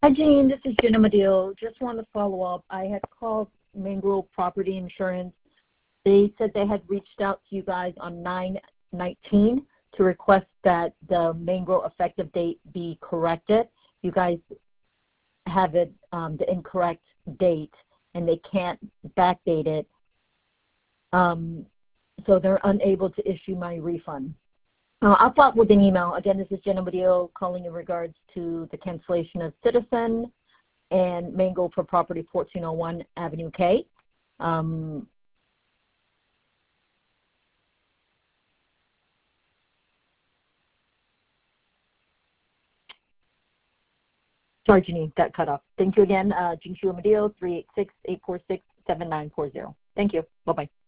Hi, Jean. This is Jenna Medil. Just want to follow up. I had called Mangrove Property Insurance. They said they had reached out to you guys on 9/19 to request that the Mangrove effective date be corrected. You guys have it the incorrect date, and they can't backdate it. So they're unable to issue my refund. I'll follow up with an email. Again, this is Jenna Medil calling in regards to the cancellation of Citizen and Mango for property 1401 Avenue K. Sorry, Janine, that cut off. Thank you again, Jean Medil, 386-846-7940. Thank you. Bye-bye.